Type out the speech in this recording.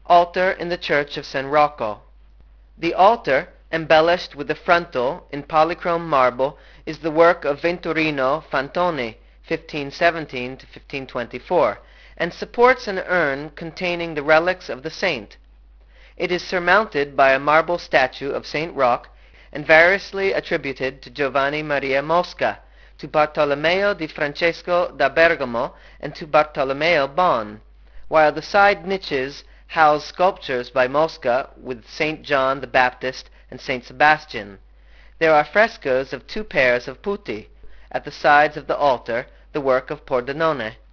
Altar in the Church of San Rocco. The altar, embellished with a frontal in polychrome marble, is the work of Venturino Fantoni (1517 1524), and supports an urn containing the relics of the saint. It is surmounted by a marble statue of St. Roch, and variously attributed to Giovanni Maria Mosca, to Bartolomeo di Francesco da Bergamo, and to Bartolomeo Bon, while the side niches house sculptures by Mosca with St. John the Baptist and St. Sebastian. There are frescoes of two pairs of putti at the sides of the altar, the work of Pordenone.